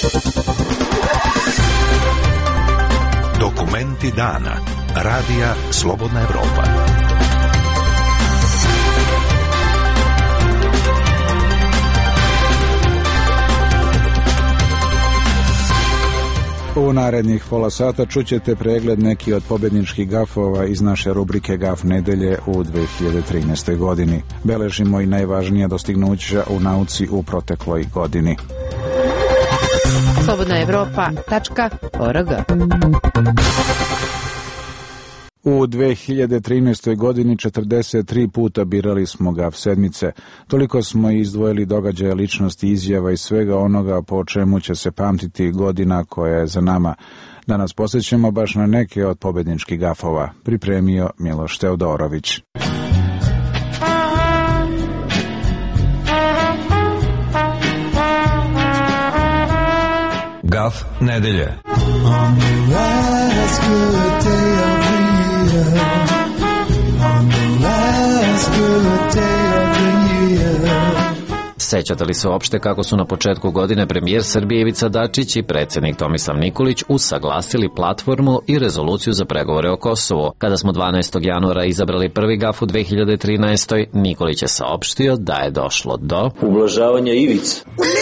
Dokumenti dana. Radija Slobodna Evropa. U narednih pola sata čućete pregled neki od pobjedničkih gafova iz naše rubrike Gaf nedelje u 2013. godini. Beležimo i najvažnija dostignuća u nauci u protekloj godini. slobodnaevropa.org. U 2013. godini 43 puta birali smo Gaf sedmice. Toliko smo izdvojili događaja, ličnosti, izjava i svega onoga po čemu će se pamtiti godina koja je za nama. Danas posjećamo baš na neke od pobjedničkih gafova. Pripremio Miloš Teodorović. Gaf nedelje. Sećate li se uopšte kako su na početku godine premijer Srbije Ivica Dačić i predsjednik Tomislav Nikolić usaglasili platformu i rezoluciju za pregovore o Kosovu? Kada smo 12. januara izabrali prvi gaf u 2013. Nikolić je saopštio da je došlo do ublažavanja ivica.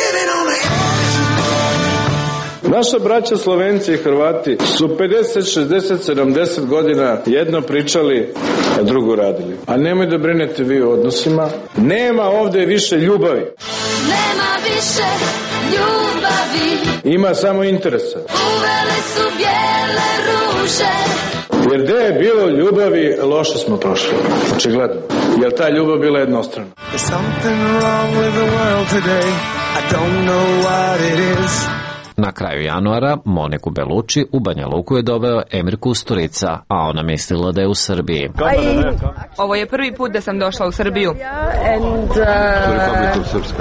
Naša braća Slovenci i Hrvati su 50, 60, 70 godina jedno pričali, a drugo radili. A nemoj da brinete vi o odnosima. Nema ovde više ljubavi. Nema više ljubavi. Ima samo interesa. Uvele su bijele ruže. Jer gde je bilo ljubavi, loše smo prošli. Očigledno. Jer ta ljubav bila jednostrana. There's something wrong with the world today. I don't know what it is. Na kraju januara Moniku Belucci u Banja Luku je doveo Emir Kusturica, a ona mislila da je u Srbiji. Ovo je prvi put da sam došla u Srbiju. Republika Srpska.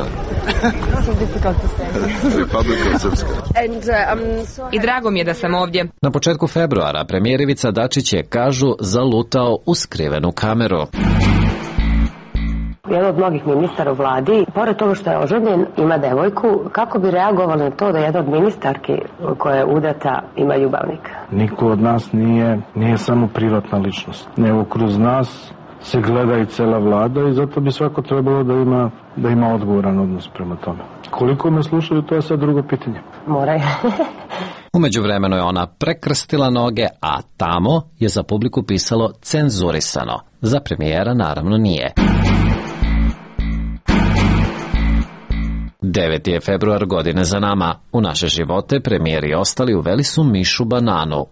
Republika Srpska. I drago mi je da sam ovdje. Na početku februara premijer Ivica Dačić je, kažu, zalutao u skrivenu kameru. Jedan od mnogih ministara u vladi, pored toga što je oženjen, ima devojku, kako bi reagovali na to da jedna od ministarki koja je udata ima ljubavnika? Niko od nas nije samo privatna ličnost. Nego kroz nas se gleda i cela vlada i zato bi svako trebalo da ima odgovoran odnos prema tome. Koliko me slušaju, to je sad drugo pitanje. Moraju. U međuvremenu je ona prekrstila noge, a tamo je za publiku pisalo cenzurisano. Za premijera naravno nije. 9. je februar, godine za nama. U naše živote premijeri i ostali uveli su mišu bananu.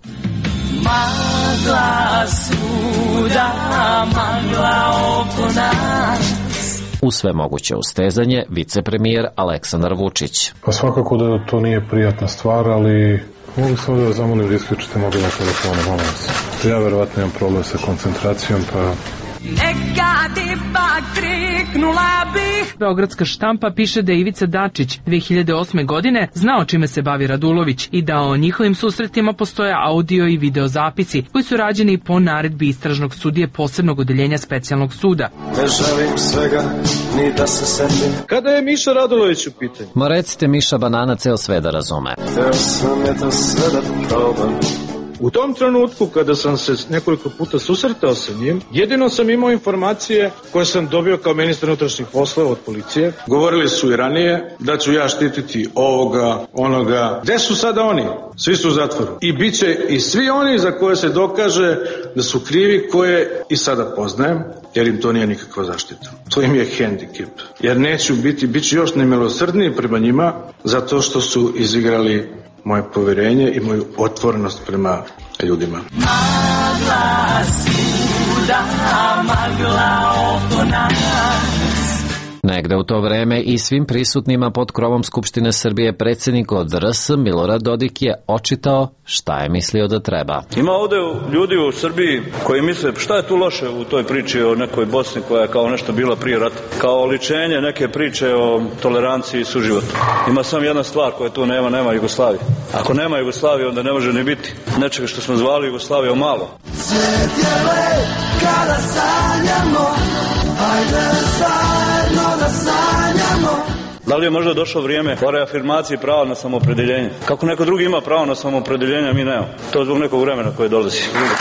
Magla svuda, magla oko nas. U sve moguće ustezanje vicepremijer Aleksandar Vučić. Pa svakako da to nije prijatna stvar, ali mogu sam da vas zamolim da isključite mobilne telefone, molim vas. Ja verovatno imam problem sa koncentracijom, pa... Neka ti pak kriknula bih. Beogradska štampa piše da je Ivica Dačić 2008. godine znao čime se bavi Radulović i da o njihovim susretima postoje audio i video zapisi koji su rađeni po naredbi istražnog sudije posebnog odeljenja specijalnog suda. Ne želim svega ni da se setim. Kada je Miša Radulović u pitanju? Ma recite, Miša banana ceo sve da razume. Hteo sam je to sve da probam. U tom trenutku kada sam se nekoliko puta susretao sa njim, jedino sam imao informacije koje sam dobio kao ministar unutrašnjih poslova od policije. Govorili su i ranije da ću ja štititi ovoga, onoga. Gde su sada oni? Svi su u zatvoru. I bit će i svi oni za koje se dokaže da su krivi, koje i sada poznajem, jer im to nije nikakva zaštita. To im je hendikep. Jer neću bit ću još nemilosrdniji prema njima zato što su izigrali moje poverenje i moju otvorenost prema ljudima. Magla svuda, magla oko nas. Negde u to vreme i svim prisutnima pod krovom Skupštine Srbije predsjednik od RS Milorad Dodik je očitao šta je mislio da treba. Ima ovde ljudi u Srbiji koji misle šta je tu loše u toj priči o nekoj Bosni koja je kao nešto bila prije rata. Kao oličenje neke priče o toleranciji i suživotu. Ima samo jedna stvar koja tu nema Jugoslavije. Ako nema Jugoslavije onda ne može ni biti nečega što smo zvali Jugoslavijom malo. Svijet je lep kada sanjamo, hajde zajedno da sanjamo. Da li je možda došlo vrijeme o reafirmaciji prava na samoopredeljenje? Kako neko drugi ima pravo na samoopredeljenje, a mi nemamo. To je zbog nekog vremena koje dolazi.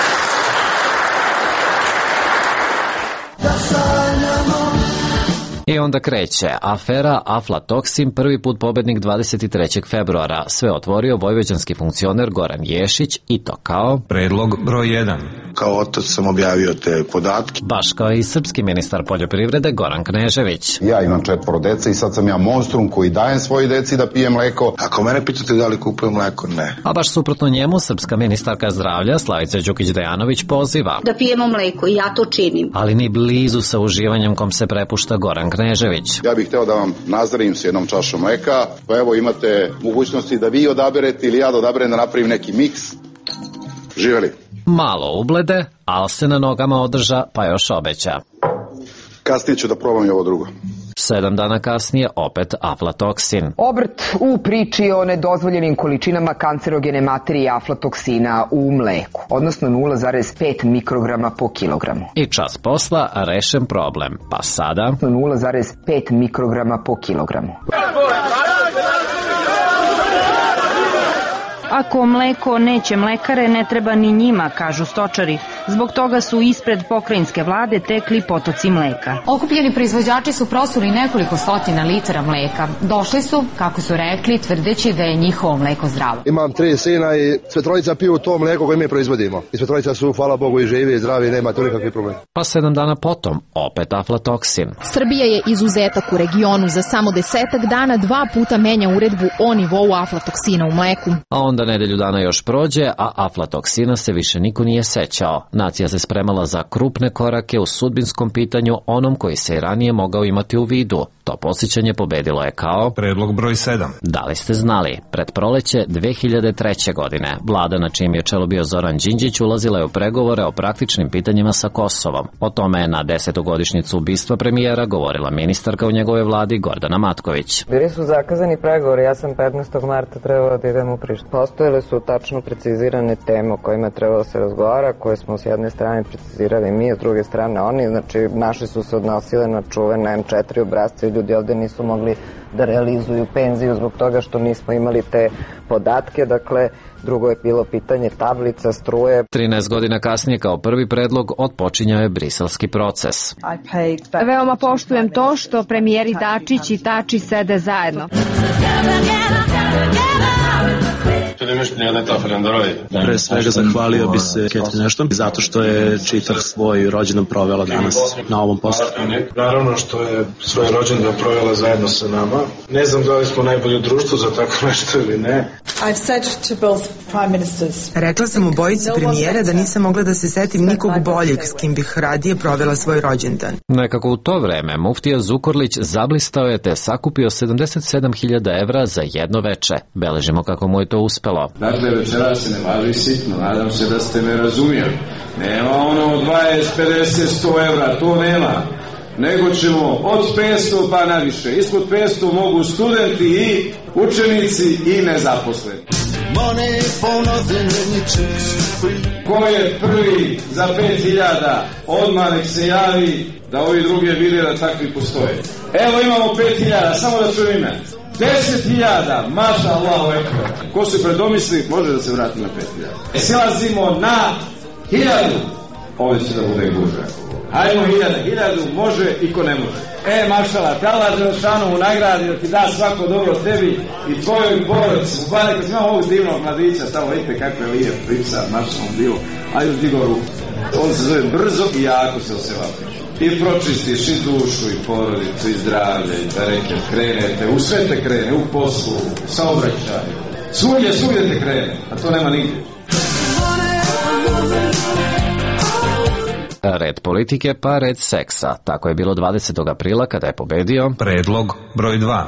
I onda kreće. Afera Aflatoksin, prvi put pobednik 23. februara. Sve otvorio vojvođanski funkcioner Goran Ješić i to kao... Predlog broj 1. Kao otac sam objavio te podatke. Baš kao i srpski ministar poljoprivrede Goran Knežević. Ja imam 4 dece i sad sam ja monstrum koji dajem svojoj deci da pije mleko. Ako mene pitate da li kupujem mleko, ne. A baš suprotno njemu, srpska ministarka zdravlja Slavica Đukić-Dejanović poziva da pijemo mleko i ja to činim. Ali ni blizu sa uživanjem kom se prepušta Goran Knežević. Ja bih hteo da vam nazdravim s jednom čašom mleka, pa evo imate mogućnosti da vi odaberete ili ja da odaberem da napravim neki miks. Živeli. Malo ublede, al se na nogama održa, pa još obeća. Kasnije ću da probam i ovo drugo. 7 dana kasnije opet aflatoksin. Obrt u priči o nedozvoljenim količinama kancerogene materije aflatoksina u mleku, odnosno 0,5 mikrograma po kilogramu. I čas posla rešen problem, pa sada 0,5 mikrograma po kilogramu. Ako mleko neće mlekare, ne treba ni njima, kažu stočari. Zbog toga su ispred pokrajinske vlade tekli potoci mleka. Okupljeni proizvođači su prosuli nekoliko stotina litara mleka. Došli su, kako su rekli, tvrdeći da je njihovo mleko zdravo. Imam 3 sina i sve trojica piju to mleko koje mi proizvodimo. I sve trojica su, hvala Bogu, i živi i zdravi i nema tu nikakvih problema. Pa 7 dana potom, opet aflatoksin. Srbija je izuzetak u regionu. Za samo 10 dana 2 puta menja uredbu o nivou aflatoksina u mleku. A onda nedelju dana još prođe, a aflatoksina se više niko nije sećao. Nacija se spremala za krupne korake u sudbinskom pitanju, onom koji se i ranije mogao imati u vidu. To posjećanje pobedilo je kao... Predlog broj 7. Da li ste znali? Pred proleće 2003. godine vlada na čijem je čelu bio Zoran Đinđić ulazila je u pregovore o praktičnim pitanjima sa Kosovom. O tome je na 10. godišnjicu ubistva premijera govorila ministarka u njegovoj vladi Gordana Matković. Bili su zakazani pregovori, ja sam 15. marta trebala da idem u Prištinu. Postojele su tačno precizirane teme o kojima trebalo da se razgovara, koje smo s jedne strane precizirali mi, a s druge strane oni. Znači, naše su se odnosile na čuvene M4 obrazce. Ljudi ovde nisu mogli da realizuju penziju zbog toga što nismo imali te podatke. Dakle, drugo je bilo pitanje tablica, struje. 13 godina kasnije kao prvi predlog otpočinjao je briselski proces. Veoma poštujem to što premijeri Dačić i Tači sede zajedno. Pre svega zahvalio bi se Catherine Ashton zato što je čitav svoj rođendan provela danas na ovom poslu. Naravno što je svoj rođendan provela zajedno sa nama. Ne znam da li smo najbolje društvo za tako nešto ili ne. Rekla sam obojici premijera da nisam mogla da se setim nikog boljeg s kim bih radije provela svoj rođendan. Nekako u to vreme muftija Zukorlić zablistao je te sakupio 77.000 evra za jedno veče. Beležimo kako mu je to uspelo. Dakle, večera se ne važi sitno, nadam se da ste me razumijeli. Nema ono 20, 50, 100 evra, to nema. Nego ćemo od 500 pa naviše. Ispod 500 mogu studenti i učenici i nezaposleni. Ko je prvi za 5.000, odmah nek se javi da ovi drugi vide da takvi postoje. Evo imamo 5.000, samo da čujem ime. 10.000, maša Allahu ekber. Ko se predomisli, može da se vrati na 5.000. Silazimo na 1.000. Ovdje će da bude gužva. Hajmo 1.000, može i ko ne može. Mašala, tala Đelešanu u nagradi da ti da svako dobro tebi i tvojoj porodici. Uglavnom, kad imamo ovog divnog mladića, samo vidite kako je lijep, pripsa, mašalom bilo. Ajde digo ruku. On se zove brzo i jako se osevati. I pročistiš i dušu, i porodicu, i zdravlje, i da reke krenete, u sve te krene, u poslu, u saobraćaju. Svugdje te krene, a to nema nigdje. Red politike pa red seksa. Tako je bilo 20. aprila kada je pobedio predlog broj 2.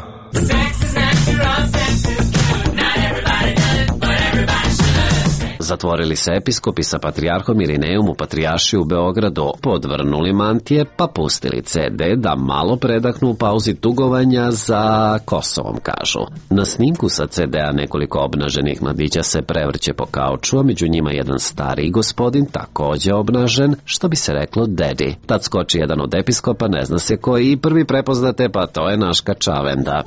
Zatvorili se episkopi sa patrijarhom Irinejom u Patrijaršiji u Beogradu, podvrnuli mantije pa pustili CD da malo predahnu u pauzi tugovanja za Kosovom, kažu. Na snimku sa CD-a nekoliko obnaženih mladića se prevrće po kauču, a među njima jedan stariji gospodin, takođe obnažen, što bi se reklo dedi. Tad skoči jedan od episkopa, ne zna se koji, i prvi prepoznate, pa to je naš Kačavenda.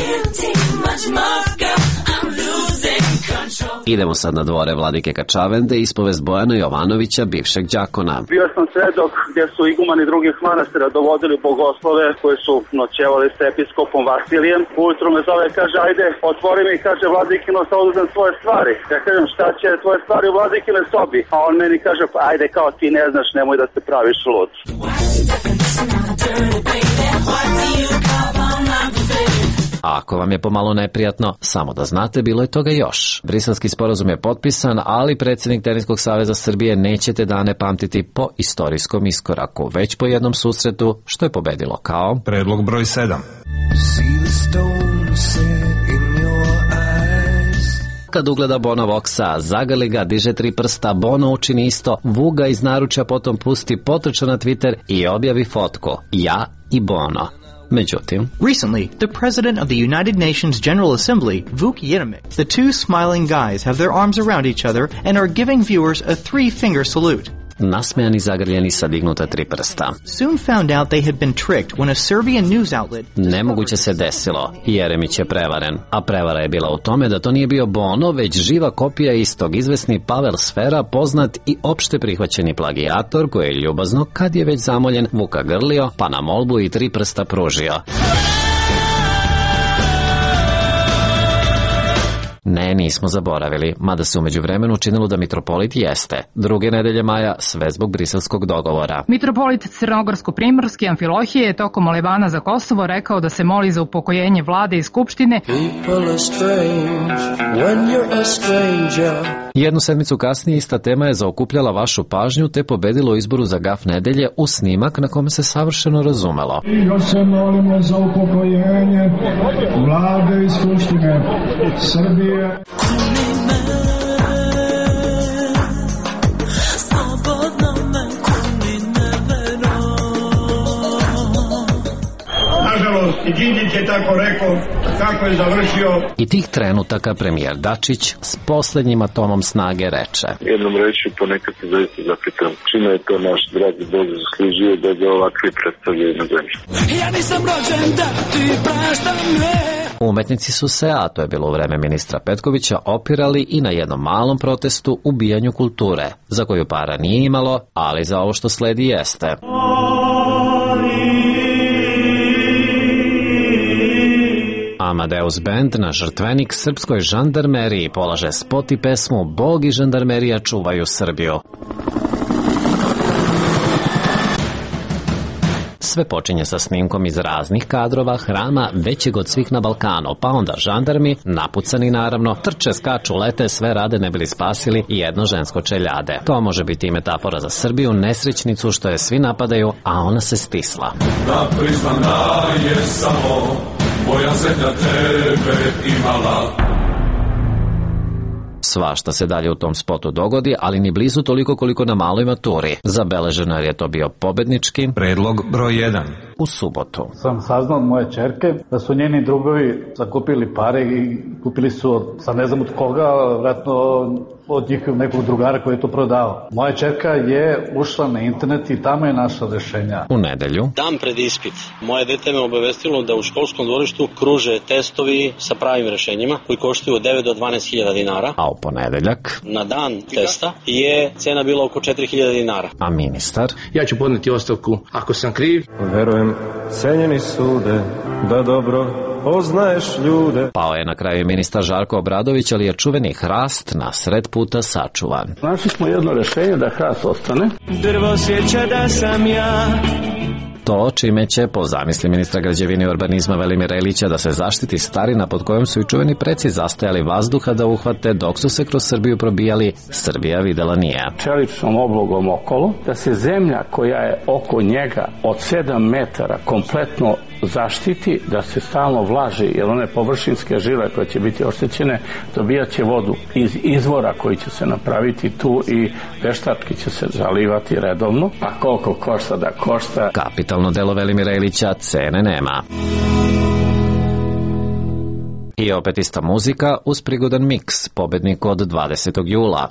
Idemo sad na dvore vladike Kačavende, ispovest Bojana Jovanovića, bivšeg đakona. Bio sam svedok gdje su igumani drugih manastira dovodili bogoslove koji su noćevali s episkopom Vasilijem. Ujutru me zove, kaže, ajde, otvori mi, kaže, vladikino, sa oduzem svoje stvari. Ja kažem, šta će tvoje stvari u vladikine sobi? A on meni kaže, pa ajde, kao ti ne znaš, nemoj da se praviš lud. Ako vam je pomalo neprijatno, samo da znate, bilo je toga još. Briselski sporazum je potpisan, ali predsjednik Teniskog saveza Srbije neće te dane pamtiti po istorijskom iskoraku, već po jednom susretu što je pobedilo kao predlog broj 7. Kad ugleda Bona Voxa, zagali ga, diže 3 prsta, Bono učini isto, Vuga iz naručja potom pusti, potrča na Twitter i objavi fotku. Ja i Bono. Međutim, recently, the president of the United Nations General Assembly, Vuk Jeremic, the two smiling guys have their arms around each other and are giving viewers a 3-finger salute. Nasmejani zagrljeni sa dignuta 3 prsta. Soon found out they had been tricked when a Serbian news outlet... Nemoguće se desilo. Jeremić je prevaren. A prevara je bila u tome da to nije bio Bono, već živa kopija istog, izvesni Pavel Sfera, poznat i opšte prihvaćeni plagijator, koji je ljubazno, kad je već zamoljen, Vuka grlio, pa na molbu i 3 prsta pružio. Ne, nismo zaboravili, mada se umeđu vremenu učinilo da mitropolit jeste. 2. nedelje maja, sve zbog briselskog dogovora. Mitropolit Crnogorsko-Primorski Amfilohije je tokom molevana za Kosovo rekao da se moli za upokojenje vlade i skupštine. Jednu sedmicu kasnije ista tema je zaokupljala vašu pažnju te pobedilo u izboru za gaf nedelje u snimak na kome se savršeno razumelo. I se molimo za upokojenje vlade i skupštine Srbije. Nažalost, i Đinđić je tako rekao kako je završio. I tih trenutaka premijer Dačić s poslednjim atomom snage reče. Jednom reći ponekad se zaista zapitam čime je to naš dragi Bog zaslužio da ga ovakvi predstavljaju na zemlji. Ja nisam rođen da ti praštam me. Umetnici su se, a to je bilo u vreme ministra Petkovića, opirali i na jednom malom protestu ubijanju kulture, za koju para nije imalo, ali za ovo što sledi jeste. Amadeus Band na žrtvenik srpskoj žandarmeriji polaže spot i pesmu Bog i žandarmerija čuvaju Srbiju. Sve počinje sa snimkom iz raznih kadrova hrama većeg od svih na Balkanu, pa onda žandarmi, napucani naravno, trče, skaču, lete, sve rade ne bili spasili i jedno žensko čeljade. To može biti i metafora za Srbiju, nesrećnicu što je svi napadaju, a ona se stisla. Da priznam da je samo moja zemlja tebe imala. Svašta se dalje u tom spotu dogodi, ali ni blizu toliko koliko na maloj maturi. Zabeleženo je to bio pobednički predlog broj 1. U subotu sam saznao od moje ćerke da su njeni drugovi zakupili pare i kupili su sa ne znam od koga, vratno od njih nekog drugara koji je to prodao. Moja ćerka je ušla na internet i tamo je našla rešenja. U nedelju, dan pred ispit, moje dete me obavestilo da u školskom dvorištu kruže testovi sa pravim rešenjima koji koštaju od 9 do 12.000 dinara. A u ponedeljak, na dan testa, je cena bila oko 4.000 dinara. A ministar? Ja ću podneti ostavku ako sam kriv. Verujem, cenjeni sude, da dobro poznaješ ljude. Pao je na kraju ministar Žarko Obradović, ali je čuveni hrast na sred puta sačuvan. Našli smo jedno rešenje da hrast ostane. Drvo sjeća da sam ja. To čime će, po zamisli ministra građevine i urbanizma Velimira Ilića, da se zaštiti starina pod kojom su i čuveni preci zastajali vazduha da uhvate dok su se kroz Srbiju probijali, Srbija videla nije. Čeličnom oblogom okolo, da se zemlja koja je oko njega od 7 metara kompletno zaštiti, da se stalno vlaži, jer one površinske žile koje će biti oštećene dobijat će vodu iz izvora koji će se napraviti tu i veštački će se zalivati redovno, a koliko košta da košta. Kapitalno delo Velimira Ilića, cene nema. I opet ista muzika uz prigodan miks, pobednik od 20. jula.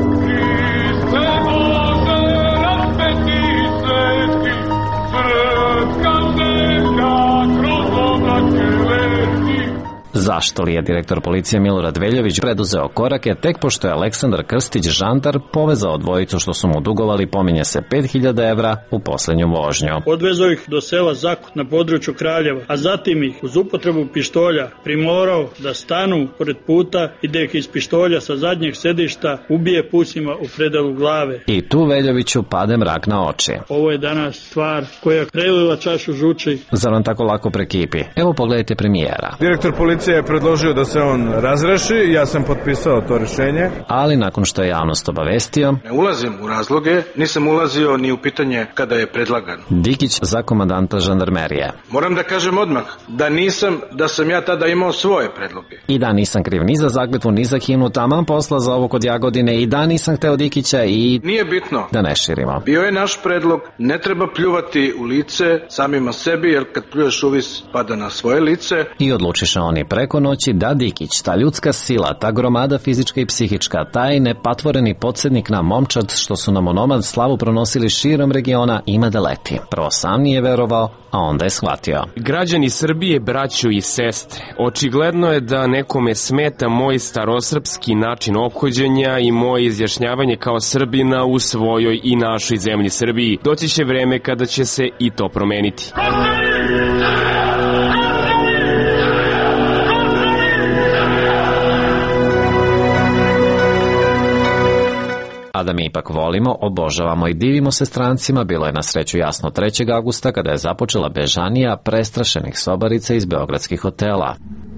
Zašto li je direktor policije Milorad Veljović preduzeo korake tek pošto je Aleksandar Krstić žandar povezao dvojicu što su mu dugovali, pominje se 5.000 evra u poslednju vožnju. Odvezao ih do sela Zakut na području Kraljeva, a zatim ih uz upotrebu pištolja primorao da stanu pored puta i da ih iz pištolja sa zadnjeg sedišta ubije pucima u predelu glave. I tu Veljoviću pade mrak na oči. Ovo je danas stvar koja prelila čašu žuči. Zar vam tako lako prekipi? Evo pogledajte premijera. Direktor policije je predložio da se on razreši, ja sam potpisao to rešenje. Ali nakon što je javnost obavestio... Ne ulazim u razloge, nisam ulazio ni u pitanje kada je predlagan. Dikić za komandanta žandarmerije. Moram da kažem odmah da sam ja tada imao svoje predloge. I da nisam kriv ni za zakletvu, ni za himnu, taman posla za ovo kod Jagodine, i da nisam hteo Dikića i... Nije bitno. Da ne širimo. Bio je naš predlog, ne treba pljuvati u lice samima sebi, jer kad pljuješ uvis pada na svoje lice. I odlučiše oni preko noći da Dikić, ta ljudska sila, ta gromada fizička i psihička, taj nepatvoreni podsjednik na momčad što su nam onomad slavu pronosili širom regiona, ima da leti. Prvo sam nije verovao, a onda je shvatio. Građani Srbije, braćo i sestre, očigledno je da nekome smeta moj starosrpski način ophođenja i moje izjašnjavanje kao Srbina u svojoj i našoj zemlji Srbiji. Doći će vreme kada će se i to promeniti. A da mi ipak volimo, obožavamo i divimo se strancima, bilo je na sreću jasno 3. augusta kada je započela bežanija prestrašenih sobarica iz beogradskih hotela.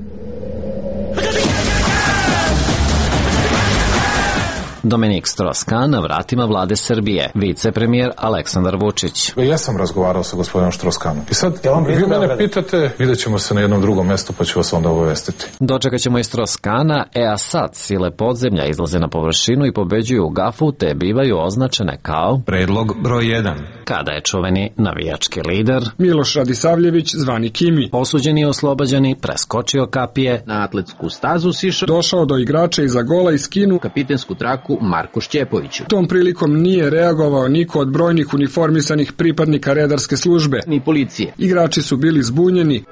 Dominik Strauss-Kahn na vratima vlade Srbije, vicepremijer Aleksandar Vučić. Ja sam razgovarao sa gospodinom Strauss-Kahnom. I sad, vi mene pitate, vidjet ćemo se na jednom drugom mestu pa ću vas onda obavestiti. Dočekat ćemo i Strauss-Kahna, a sad sile podzemlja izlaze na površinu i pobeđuju u gafu, te bivaju označene kao predlog broj 1. Kada je čuveni navijački lider Miloš Radisavljević, zvani Kimi, osuđeni i oslobađani, preskočio kapije, na atletsku stazu sišao, došao do igrača iza gola i skinu kapitensku traku Marko Šćepoviću. Tom prilikom nije reagovao niko od brojnih uniformisanih pripadnika redarske službe ni policije. Igrači su bili zbunjeni.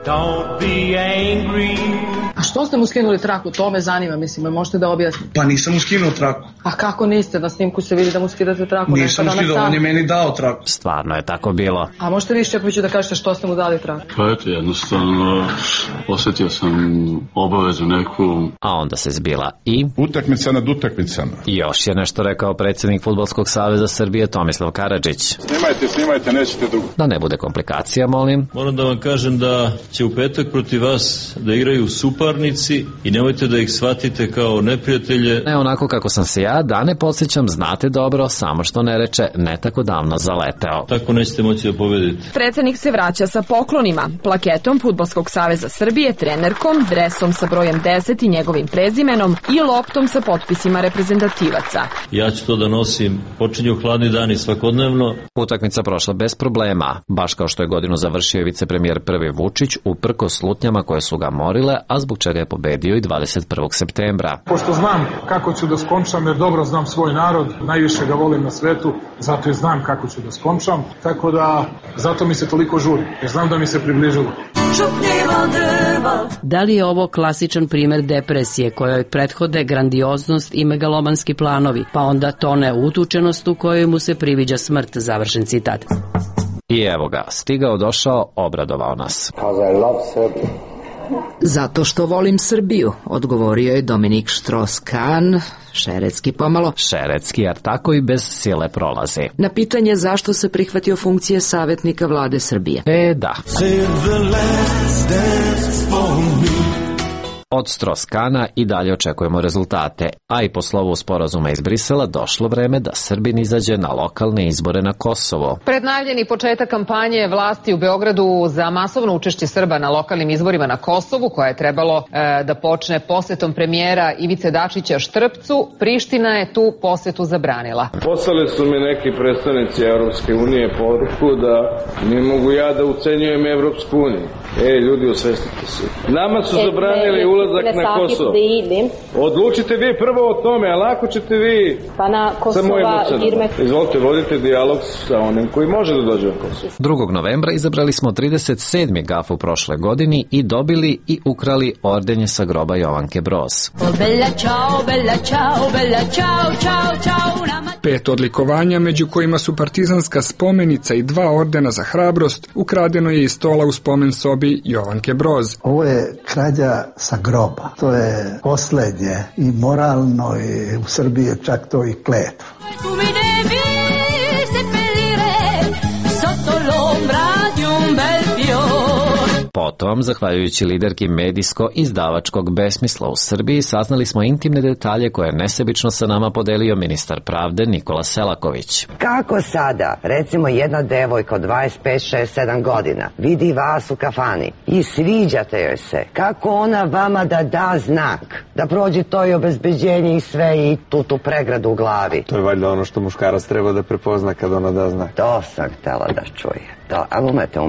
A što ste mu skinuli traku? To me zanima, mislim, možete da objasnite. Pa nisam mu skinuo traku. A kako niste? Na snimku se vidi da mu skidate traku. Nisam mu skinuo, on je meni dao traku. Stvarno je tako bilo. A možete vi Šćepoviću da kažete što ste mu dali traku? Pa eto, jednostavno osjetio sam obavezu neku. A onda se zbila i utakmica nad utakmicama. Još je nešto rekao predsjednik Fudbalskog saveza Srbije Tomislav Karadžić. Snimajte, nećete dugo. Da ne bude komplikacija, molim. Moram da vam kažem da će u petak protiv vas da igraju suparnici i nemojte da ih shvatite kao neprijatelje. Ne onako kako sam se ja, da ne podsjećam, znate dobro, samo što ne reče, ne tako davno zaleteo. Tako nećete moći da pobedite. Predsjednik se vraća sa poklonima, plaketom Fudbalskog saveza Srbije, trenerkom, dresom sa brojem 10 i njegovim prezimenom i loptom sa potpisima reprezentativaca. Ja ću to da nosim, počinju hladni dani svakodnevno. Utakmica prošla bez problema, baš kao što je godinu završio vicepremijer prvi Vučić, uprkos slutnjama koje su ga morile, a zbog čega je pobedio i 21. septembra. Pošto znam kako ću da skončam, jer dobro znam svoj narod, najviše ga volim na svetu, zato i znam kako ću da skončam, tako da zato mi se toliko žuri, jer znam da mi se približilo. Da li je ovo klasičan primer depresije kojoj prethode grandioznost i megalomanski planovi, pa onda tone utučenost u kojoj mu se priviđa smrt, završen citat. I evo ga, stigao, došao, obradovao nas. Zato što volim Srbiju, odgovorio je Dominik Strauss-Kahn, šeretski pomalo. Šeretski, jer tako i bez sile prolazi. Na pitanje zašto se prihvatio funkcije savjetnika vlade Srbije. Da. Od Stroskana i dalje očekujemo rezultate, a i po slovu sporazuma iz Brisela došlo vreme da Srbin izađe na lokalne izbore na Kosovo. Pred najavljeni početak kampanje vlasti u Beogradu za masovno učešće Srba na lokalnim izborima na Kosovu, koja je trebalo da počne posetom premijera Ivice Dačića Štrpcu, Priština je tu posetu zabranila. Poslali su mi neki predstavnici Evropske unije poruku da ne mogu ja da ucenjujem Evropsku uniju. Ljudi, osvestite se. Nama su zabranili ulazak na Kosovo. Odlučite vi prvo o tome, a lako ćete vi sa mojim ocenom. Izvolite, vodite dijalog sa onim koji može da dođe na Kosovo. 2. novembra izabrali smo 37. gaf u prošle godini i dobili i ukrali ordenje sa groba Jovanke Broz. 5 odlikovanja, među kojima su partizanska spomenica i 2 ordena za hrabrost, ukradeno je iz stola u spomen sobi Jovanke Broz. Ovo je krađa sa groba. To je poslednje i moralno i u Srbiji je čak to i kletva. Potom, zahvaljujući liderki medijsko-izdavačkog besmisla u Srbiji, saznali smo intimne detalje koje je nesebično sa nama podelio ministar pravde Nikola Selaković. Kako sada, recimo jedna devojka od 25, 6, 7 godina, vidi vas u kafani i sviđate joj se, kako ona vama da znak, da prođe to i obezbeđenje i sve i tu pregradu u glavi? To je valjda ono što muškarac treba da prepozna kad ona da znak. To sam htela da čuje. Ali umete.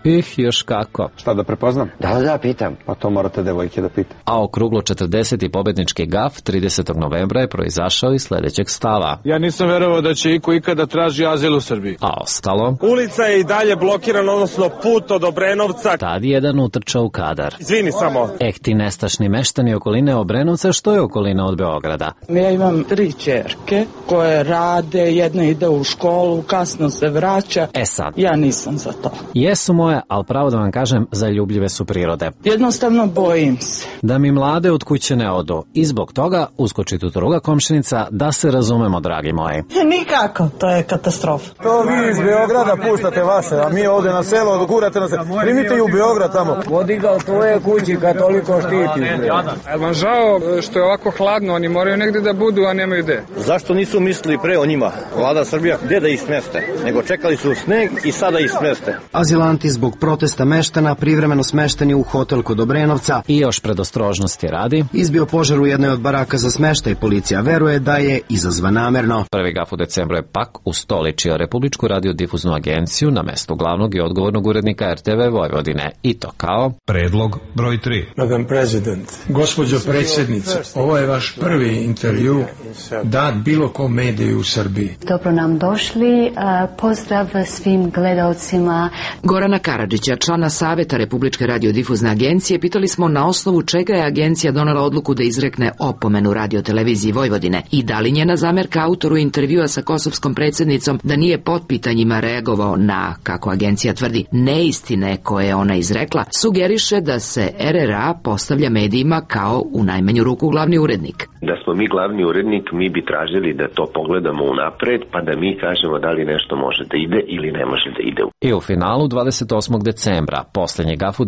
Još kako. Šta da prepoznam? Da, pitam. Pa to morate devojke da pita. A okruglo 40. pobednički gaf 30. novembra je proizašao iz sledećeg stava. Ja nisam verovao da će iko ikada traži azil u Srbiji. A ostalo? Ulica je i dalje blokirana, odnosno put od Obrenovca. Tad jedan utrčao u kadar. Izvini samo. Ti nestašni meštani okoline Obrenovca, što je okolina od Beograda? Ja imam 3 ćerke koje rade, jedna ide u školu, kasno se vraća. Sad. Ja nisam za to. Jesu moje, ali pravo da vam kažem, zaljubljive su prirode. Jednostavno bojim se. Da mi mlade od kuće ne odu. I zbog toga uskoči tu druga komšinica, da se razumemo, dragi moji. Nikako, to je katastrofa. To vi iz Beograda puštate vaše, a mi ovde na selo odgurate na selo. Primite i u Beograd tamo. Vodi ga u tvoje kući kad toliko štiti. Je vam žao što je ovako hladno, oni moraju negde da budu, a nemaju gde? Zašto nisu mislili pre o njima? Vlada Srbija, gde da ih smeste? Nego čekali su sneg i sada ih smeste. Azilanti zbog protesta meštana privremeno smešteni u hotel kod Obrenovca. I još predostrožnosti radi. Izbio požar u jednoj od baraka za smeštaj. Policija veruje da je izazvan namerno. Prvi gaf u decembru je pak ustoličio Republičku radiodifuznu agenciju na mestu glavnog i odgovornog urednika RTV Vojvodine. I to kao predlog broj 3. Madam President, gospođo predsjednice, ovo je vaš prvi intervju dat bilo kom mediju u Srbiji. Dobro nam došli, pozdrav svim gledalcima. Gorana Karadžića, člana Saveta Republičke radiodifuzne agencije, pitali smo na osnovu čega je agencija donela odluku da izrekne opomenu radioteleviziji Vojvodine i da li njena zamerka autoru intervjua sa kosovskom predsjednicom da nije pod pitanjima reagovao na, kako agencija tvrdi, neistine koje je ona izrekla, sugeriše da se RRA postavlja medijima kao u najmanju ruku glavni urednik. Da smo mi glavni urednik, mi bi tražili da to pogledamo unapred, pa da mi kažemo da li nešto može da ide ili ne može da ide. I u finalu 28. decembra, poslednji gaf u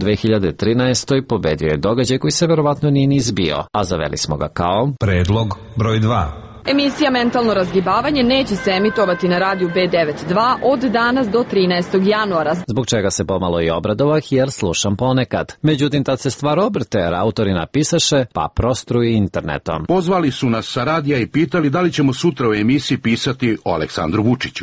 2013. pobedio je događaj koji se verovatno nije ni izbio, a zaveli smo ga kao predlog broj 2. Emisija Mentalno razgibavanje neće se emitovati na radiju B92 od danas do 13. januara. Zbog čega se pomalo i obradovah, jer slušam ponekad. Međutim, tad se stvar obrte, jer autori napisaše, pa prostruji internetom. Pozvali su nas sa radija i pitali da li ćemo sutra u emisiji pisati o Aleksandru Vučiću.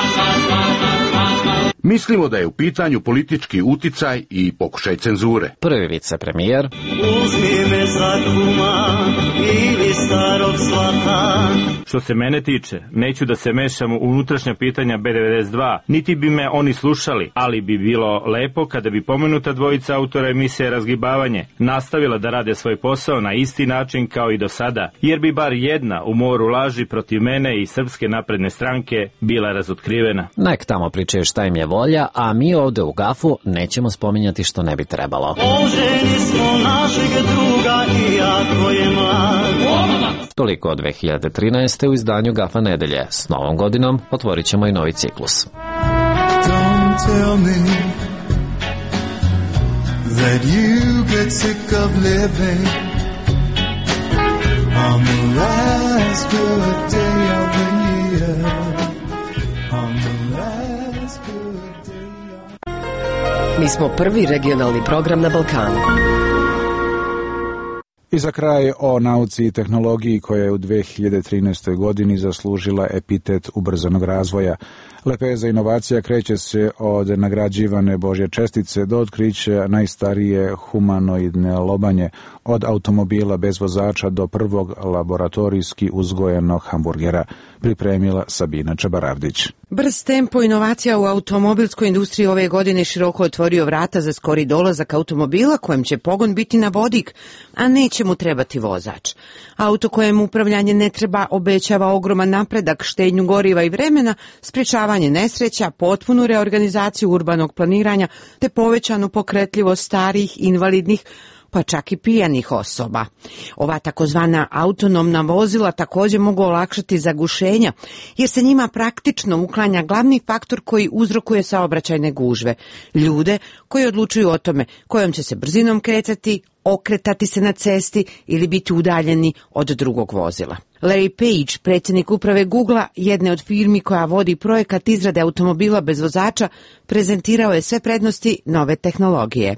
Mislimo da je u pitanju politički uticaj i pokušaj cenzure. Prvi vicepremijer. Uzmi me za kuma ili starog svata. Što se mene tiče, neću da se mešam u unutrašnja pitanja B92, niti bi me oni slušali, ali bi bilo lepo kada bi pomenuta dvojica autora emisije Razgibavanje nastavila da rade svoj posao na isti način kao i do sada, jer bi bar jedna u moru laži protiv mene i Srpske napredne stranke bila razotkrivena. Nek tamo pričaju šta im je volja, a mi ovde u gafu nećemo spominjati što ne bi trebalo. Oženi smo našeg druga i jako je mlad. Toliko od 2013. u izdanju Gafa nedelje. S novom godinom otvorit ćemo i novi ciklus. Don't tell me that you get sick of living On the last good day of the year, on the last good day of... Mi smo prvi regionalni program na Balkanu. I za kraj o nauci i tehnologiji koja je u 2013. godini zaslužila epitet ubrzanog razvoja. Lepeza inovacija kreće se od nagrađivane Božje čestice do otkrića najstarije humanoidne lobanje, od automobila bez vozača do prvog laboratorijski uzgojenog hamburgera, pripremila Sabina Čabaravdić. Brz tempo inovacija u automobilskoj industriji ove godine široko otvorio vrata za skori dolazak automobila kojem će pogon biti na vodik, a neće mu trebati vozač. Auto kojem upravljanje ne treba obećava ogroman napredak, štednju goriva i vremena, sprečavanje nesreća, potpunu reorganizaciju urbanog planiranja te povećanu pokretljivost starijih, invalidnih, pa čak i pijanih osoba. Ova takozvana autonomna vozila također mogu olakšati zagušenja, jer se njima praktično uklanja glavni faktor koji uzrokuje saobraćajne gužve. Ljude koji odlučuju o tome kojom će se brzinom kretati, okretati se na cesti ili biti udaljeni od drugog vozila. Larry Page, predsjednik uprave Googlea, jedne od firmi koja vodi projekat izrade automobila bez vozača, prezentirao je sve prednosti nove tehnologije.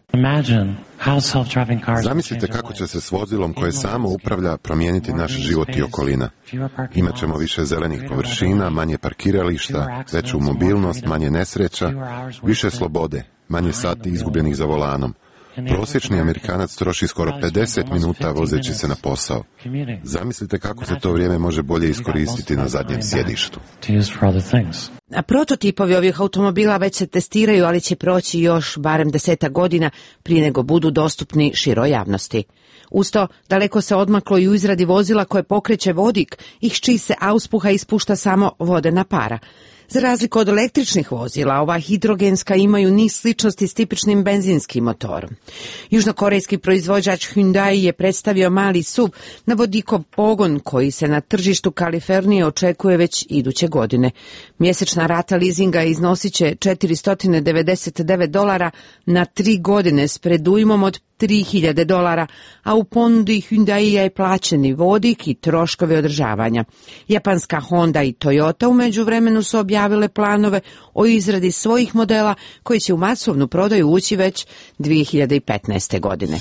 Zamislite kako će se s vozilom koje samo upravlja promijeniti naš život i okolina. Imaćemo više zelenih površina, manje parkirališta, veću mobilnost, manje nesreća, više slobode, manje sati izgubljenih za volanom. Prosječni Amerikanac troši skoro 50 minuta vozeći se na posao. Zamislite kako se to vrijeme može bolje iskoristiti na zadnjem sjedištu. A prototipovi ovih automobila već se testiraju, ali će proći još barem 10 godina prije nego budu dostupni široj javnosti. Uz to, daleko se odmaklo i u izradi vozila koje pokreće vodik, iz čiji se auspuha ispušta samo vodena para. Za razliku od električnih vozila, ova hidrogenska imaju niz sličnosti s tipičnim benzinskim motorom. Južnokorejski proizvođač Hyundai je predstavio mali SUV na vodikov pogon koji se na tržištu Kalifornije očekuje već iduće godine. Mjesečna rata leasinga iznosit će $499 na 3 godine s predujmom od $3.000, a u ponudi Hyundai je plaćeni vodik i troškovi održavanja. Japanska Honda i Toyota u međuvremenu su objavile planove o izradi svojih modela koji će u masovnu prodaju ući već 2015. godine.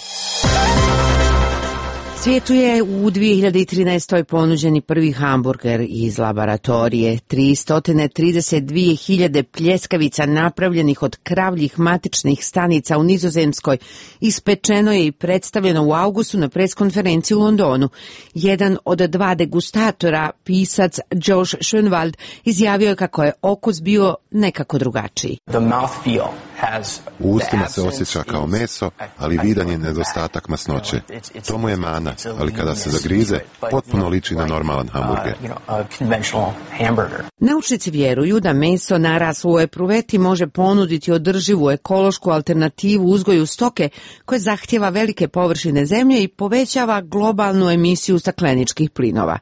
Svijetu je u 2013. ponuđeni prvi hamburger iz laboratorije. 332.000 pljeskavica napravljenih od kravljih matičnih stanica u Nizozemskoj ispečeno je i predstavljeno u augustu na preskonferenciji u Londonu. Jedan od 2 degustatora, pisac Josh Schoenwald, izjavio je kako je okus bio nekako drugačiji. U ustima se osjeća kao meso, ali vidan je nedostatak masnoće. To mu je mana, ali kada se zagrize, potpuno liči na normalan hamburger. Naučnici vjeruju da meso naraslo u epruveti može ponuditi održivu ekološku alternativu uzgoju stoke koje zahtjeva velike površine zemlje i povećava globalnu emisiju stakleničkih plinova.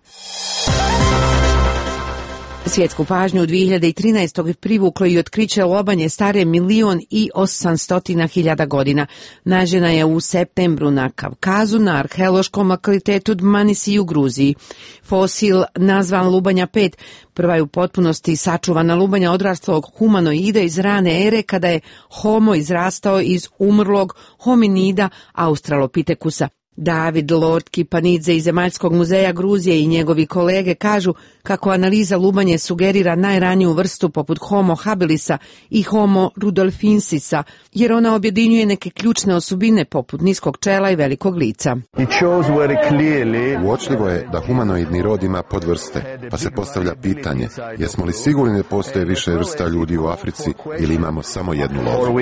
Svjetsku pažnju u 2013. privuklo i otkriće lobanje stare 1.800.000 godina. Nađena je u septembru na Kavkazu na arheološkom lokalitetu Dmanisi u Gruziji. Fosil, nazvan lubanja 5, prva je u potpunosti sačuvana lubanja odraslog humanoida iz rane ere kada je Homo izrastao iz umrlog hominida Australopithekusa. David Lord Kipanidze iz Zemaljskog muzeja Gruzije i njegovi kolege kažu kako analiza lubanje sugerira najraniju vrstu poput Homo habilisa i Homo rudolfensisa, jer ona objedinjuje neke ključne osobine poput niskog čela i velikog lica. Uočljivo je da humanoidni rod ima podvrste, pa se postavlja pitanje, jesmo li sigurni da postoje više vrsta ljudi u Africi ili imamo samo jednu lozu?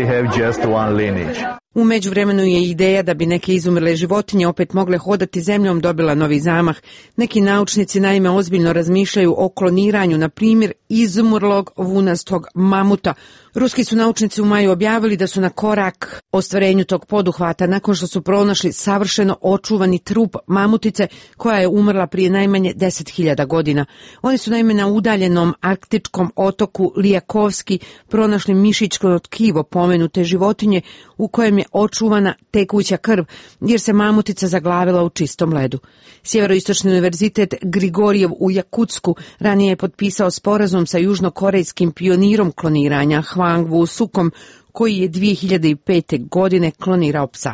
U međuvremenu je ideja da bi neke izumrle životinje opet mogle hodati zemljom dobila novi zamah. Neki naučnici naime ozbiljno razmišljaju o kloniranju, na primjer, izumrlog vunastog mamuta, Ruski su naučnici u maju objavili da su na korak ostvarenju tog poduhvata nakon što su pronašli savršeno očuvani trup mamutice koja je umrla prije najmanje 10.000 godina. Oni su naime na udaljenom arktičkom otoku Lijakovski pronašli mišićko tkivo pomenute životinje u kojem je očuvana tekuća krv jer se mamutica zaglavila u čistom ledu. Sjeveroistočni univerzitet Grigorijev u Jakutsku ranije je potpisao sporazum sa južnokorejskim pionirom kloniranja Hwang Woo-sukom koji je 2005. godine klonirao psa.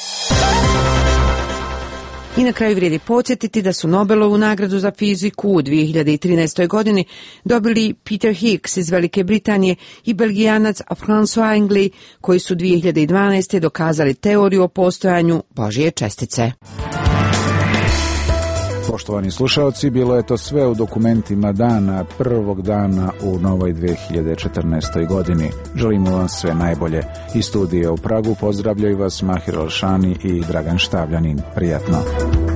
I na kraju vrijedi podsjetiti da su Nobelovu nagradu za fiziku u 2013. godini dobili Peter Higgs iz Velike Britanije i Belgijanac François Engley, koji su 2012. dokazali teoriju o postojanju Božje čestice. Poštovani slušalci, bilo je to sve u dokumentima dana, prvog dana u novoj 2014. godini. Želimo vam sve najbolje. Iz studija u Pragu pozdravljaju vas Mahir Alšani i Dragan Štavljanin. Prijatno.